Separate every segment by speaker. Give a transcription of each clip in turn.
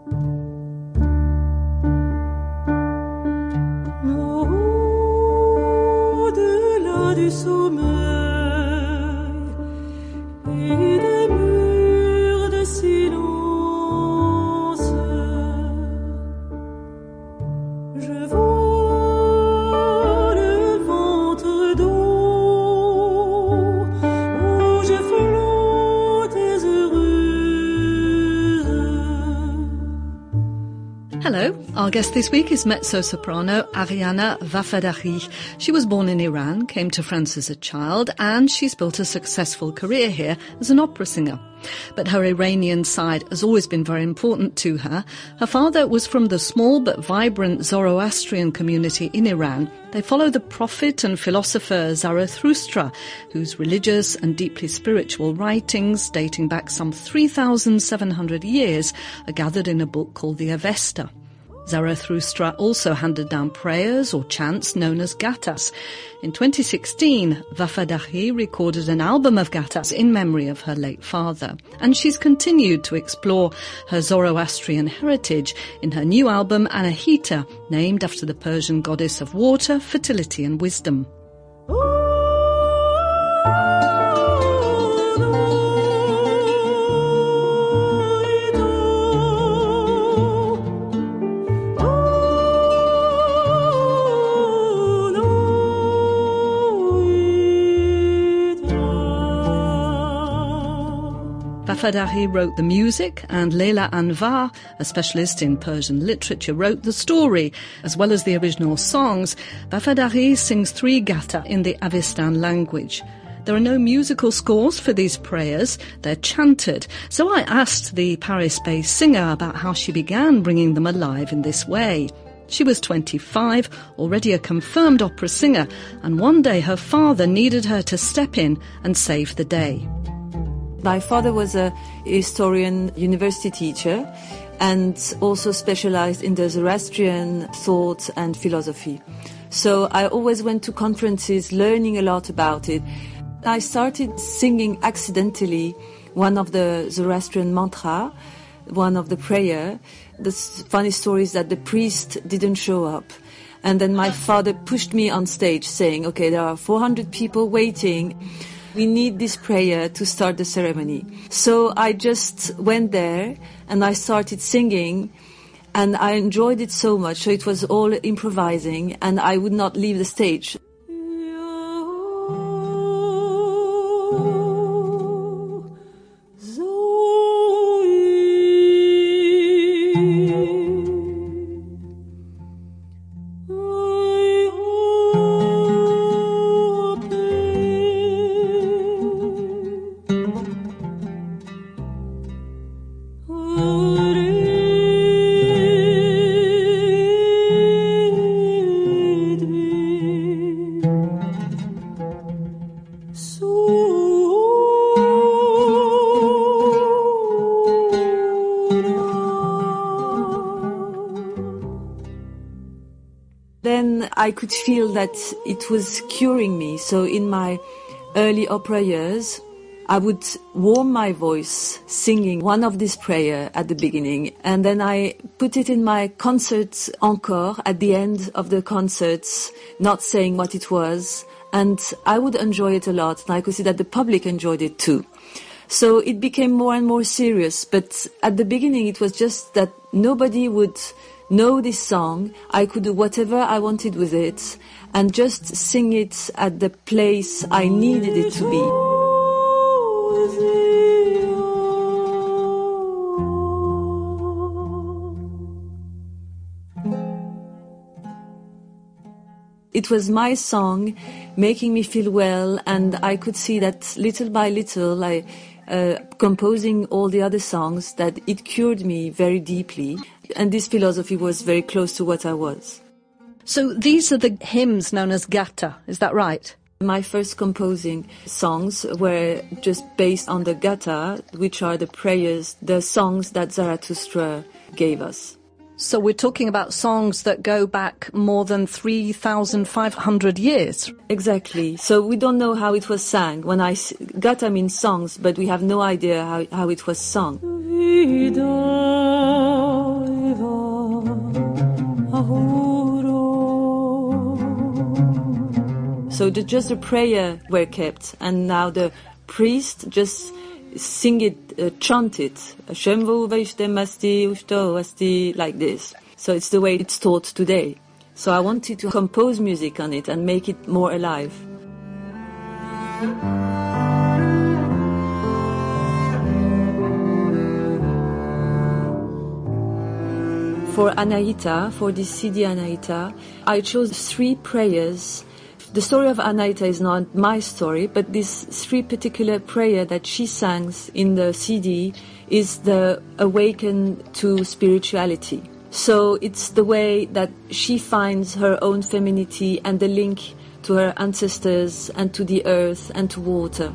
Speaker 1: Au-delà du sommeil et des murs de silence, je vois le ventre d'eau où je flotte heureuse.
Speaker 2: Hello, our guest this week is mezzo-soprano Ariana Vafadahi. She was born in Iran, came to France as a child, and she's built a successful career here as an opera singer. But her Iranian side has always been very important to her. Her father was from the small but vibrant Zoroastrian community in Iran. They follow the prophet and philosopher Zarathustra, whose religious and deeply spiritual writings, dating back some 3,700 years, are gathered in a book called the Avesta. Zarathustra also handed down prayers or chants known as gathas. In 2016, Vafadahi recorded an album of gathas in memory of her late father, and she's continued to explore her Zoroastrian heritage in her new album Anahita, named after the Persian goddess of water, fertility and wisdom. Vafadahi wrote the music, and Leila Anvar, a specialist in Persian literature, wrote the story. As well as the original songs, Vafadahi sings 3 gatha in the Avestan language. There are no musical scores for these prayers, they're chanted. So I asked the Paris-based singer about how she began bringing them alive in this way. She was 25, already a confirmed opera singer, and one day her father needed her to step in and save the day.
Speaker 3: My father was a historian, university teacher, and also specialized in the Zoroastrian thought and philosophy. So I always went to conferences learning a lot about it. I started singing accidentally one of the Zoroastrian mantra, one of the prayer. The funny story is that the priest didn't show up. And then my father pushed me on stage saying, okay, there are 400 people waiting. We need this prayer to start the ceremony. So I just went there and I started singing, and I enjoyed it so much. So it was all improvising, and I would not leave the stage. Then I could feel that it was curing me. So in my early opera years, I would warm my voice singing one of these prayers at the beginning, and then I put it in my concerts encore at the end of the concerts, not saying what it was, and I would enjoy it a lot, and I could see that the public enjoyed it too. So it became more and more serious, but at the beginning it was just that nobody would know this song. I could do whatever I wanted with it and just sing it at the place I needed it to be. It was my song making me feel well, and I could see that little by little, composing all the other songs, that it cured me very deeply. And this philosophy was very close to what I was.
Speaker 2: So these are the hymns known as gatha, is that right?
Speaker 3: My first composing songs were just based on the gatha, which are the prayers, the songs that Zarathustra gave us.
Speaker 2: So we're talking about songs that go back more than 3,500 years.
Speaker 3: Exactly. So we don't know how it was sung. Gatha means songs, but we have no idea how it was sung. So just the prayer were kept, and now the priest just sing it, chant it, Shemvu Vaishtem Asti Ushto Asti, like this. So it's the way it's taught today. So I wanted to compose music on it and make it more alive. For Anahita, for this CD Anahita, I chose 3 prayers. The story of Anahita is not my story, but this 3 particular prayer that she sings in the CD is the awaken to spirituality. So it's the way that she finds her own femininity and the link to her ancestors and to the earth and to water.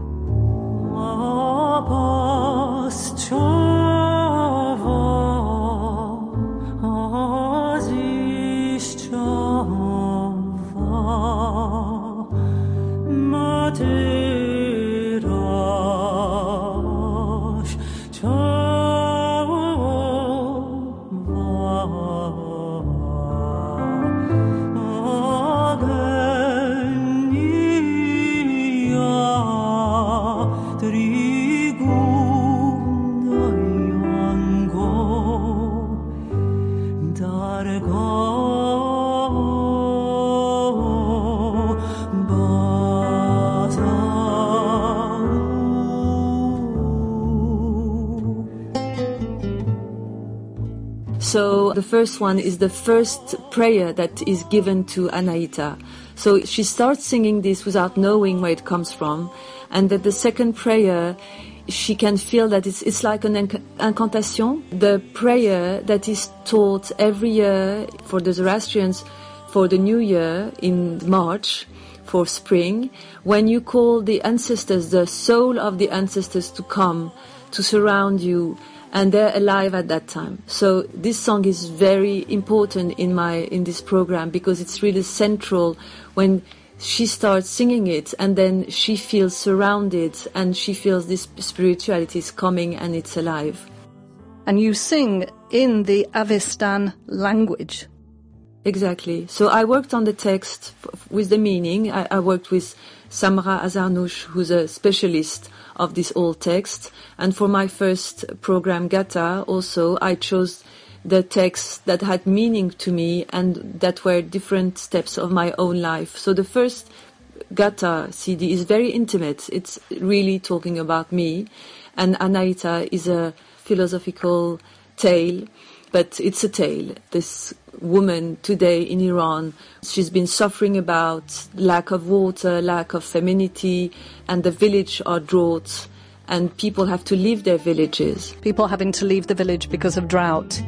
Speaker 3: So the first one is the first prayer that is given to Anahita. So she starts singing this without knowing where it comes from, and that the second prayer, she can feel that it's like an incantation, the prayer that is taught every year for the Zoroastrians for the New Year in March, for spring, when you call the ancestors, the soul of the ancestors to come, to surround you, and they're alive at that time. So this song is very important in this program because it's really central when she starts singing it, and then she feels surrounded and she feels this spirituality is coming and it's alive.
Speaker 2: And you sing in the Avestan language.
Speaker 3: Exactly. So I worked on the text with the meaning. I worked with Samra Azarnouch, who's a specialist of this old text. And for my first program, Gata, also, I chose the texts that had meaning to me and that were different steps of my own life. So the first Gata CD is very intimate. It's really talking about me. And Anahita is a philosophical tale, but it's a tale. This woman today in Iran, she's been suffering about lack of water, lack of femininity, and the village are drought, and people have to leave their villages.
Speaker 2: People having to leave the village because of drought.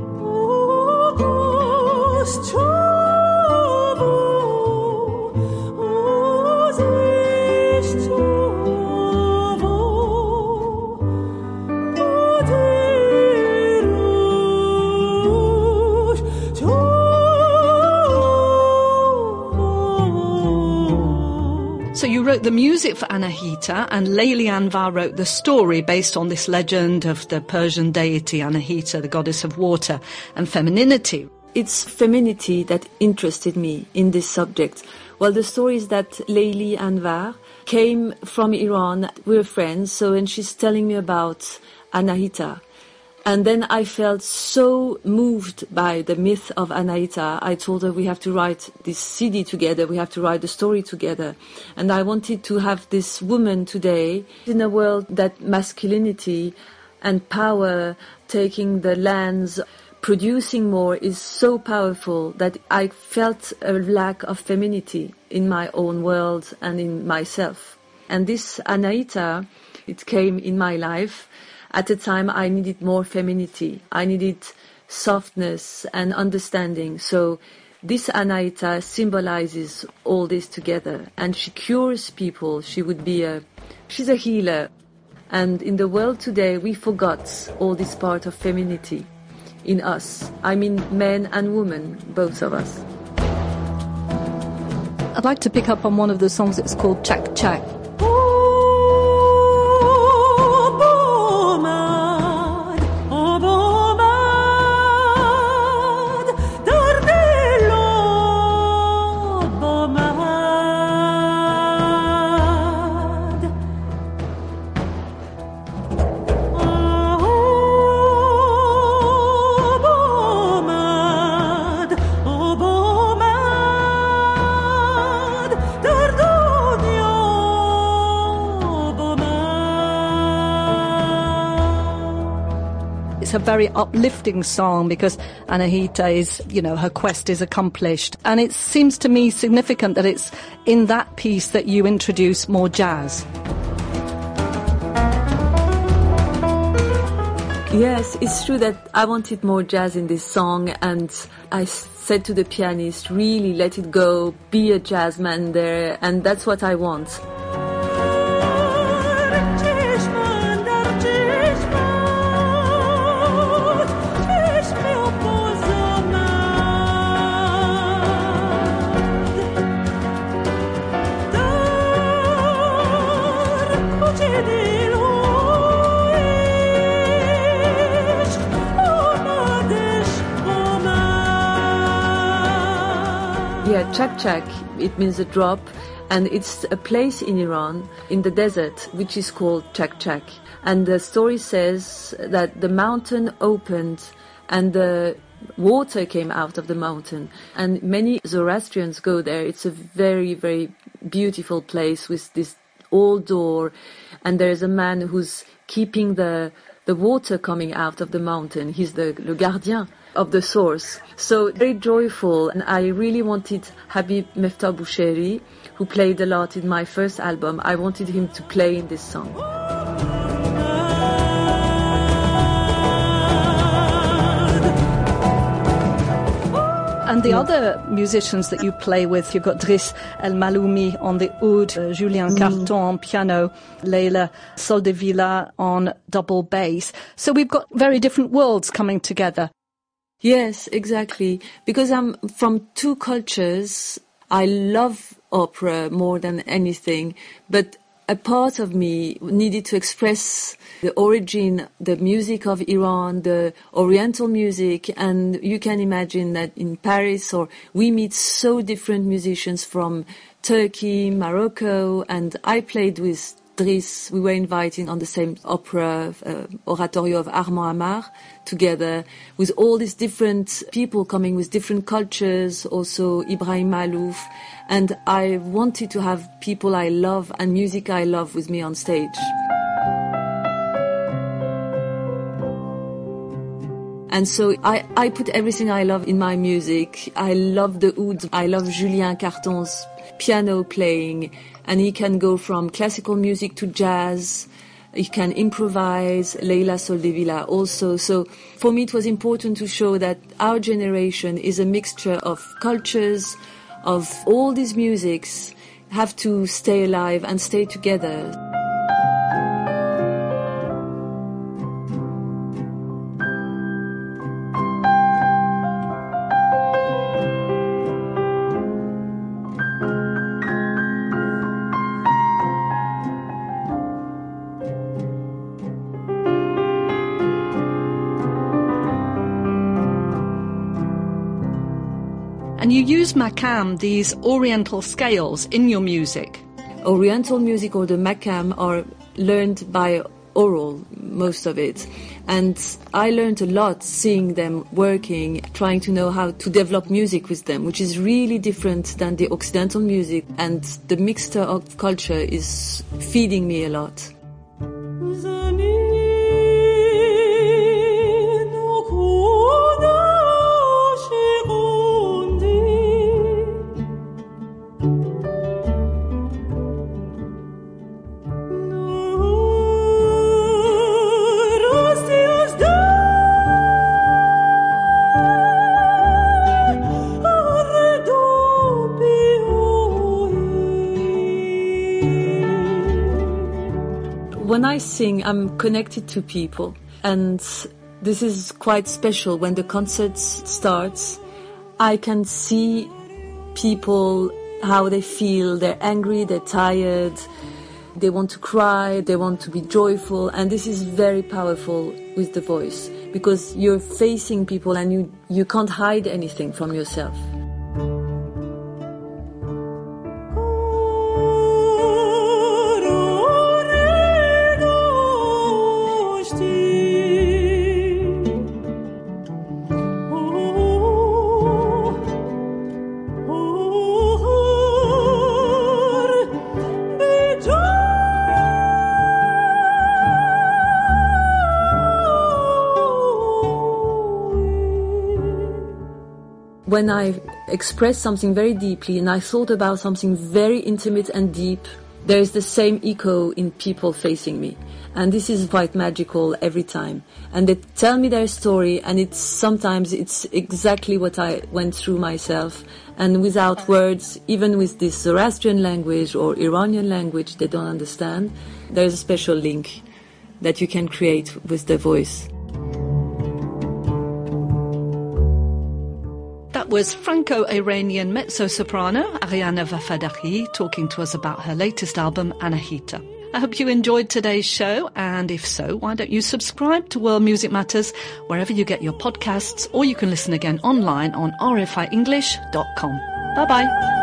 Speaker 2: So you wrote the music for Anahita, and Layli Anvar wrote the story based on this legend of the Persian deity Anahita, the goddess of water and femininity.
Speaker 3: It's femininity that interested me in this subject. Well, the story is that Layli Anvar came from Iran. We were friends, and she's telling me about Anahita. And then I felt so moved by the myth of Anahita. I told her we have to write this CD together, we have to write the story together. And I wanted to have this woman today in a world that masculinity and power, taking the lands, producing more is so powerful that I felt a lack of femininity in my own world and in myself. And this Anahita, it came in my life. At the time, I needed more femininity. I needed softness and understanding. So this Anahita symbolizes all this together. And she cures people. She's a healer. And in the world today, we forgot all this part of femininity in us. I mean, men and women, both of us.
Speaker 2: I'd like to pick up on one of the songs. It's called Chak Chak. It's a very uplifting song because Anahita is, her quest is accomplished. And it seems to me significant that it's in that piece that you introduce more jazz.
Speaker 3: Yes, it's true that I wanted more jazz in this song, and I said to the pianist, really let it go, be a jazz man there, and that's what I want. Yeah, Chak Chak, it means a drop, and it's a place in Iran, in the desert, which is called Chak Chak. And the story says that the mountain opened and the water came out of the mountain. And many Zoroastrians go there. It's a very, very beautiful place with this old door. And there's a man who's keeping the water coming out of the mountain. He's le gardien of the source. So very joyful. And I really wanted Habib Meftah Boucheri, who played a lot in my first album, I wanted him to play in this song.
Speaker 2: And the other musicians that you play with, you've got Driss El Maloumi on the oud, Julien Carton on piano, Leila Soldevilla on double bass. So we've got very different worlds coming together.
Speaker 3: Yes, exactly. Because I'm from two cultures. I love opera more than anything, but a part of me needed to express the origin, the music of Iran, the Oriental music, and you can imagine that in Paris, or we meet so different musicians from Turkey, Morocco, and I played with Driss. We were invited on the same opera, oratorio of Armand Amar, together with all these different people coming with different cultures, also Ibrahim Malouf. And I wanted to have people I love and music I love with me on stage. And so I put everything I love in my music. I love the oud. I love Julien Carton's piano playing. And he can go from classical music to jazz. He can improvise. Leila Soldevilla also. So for me it was important to show that our generation is a mixture of cultures, of all these musics, have to stay alive and stay together.
Speaker 2: And you use makam, these oriental scales, in your music.
Speaker 3: Oriental music or the makam are learned by oral, most of it. And I learned a lot seeing them working, trying to know how to develop music with them, which is really different than the Occidental music. And the mixture of culture is feeding me a lot. When I sing, I'm connected to people, and this is quite special. When the concert starts, I can see people, how they feel. They're angry, they're tired, they want to cry, they want to be joyful, and this is very powerful with the voice, because you're facing people and you can't hide anything from yourself. when I express something very deeply and I thought about something very intimate and deep, there is the same echo in people facing me. And this is quite magical every time. And they tell me their story, and sometimes it's exactly what I went through myself. And without words, even with this Zoroastrian language or Iranian language they don't understand, there's a special link that you can create with the voice.
Speaker 2: That was Franco-Iranian mezzo-soprano Ariana Vafadahi talking to us about her latest album, Anahita. I hope you enjoyed today's show, and if so, why don't you subscribe to World Music Matters wherever you get your podcasts, or you can listen again online on rfienglish.com. Bye-bye.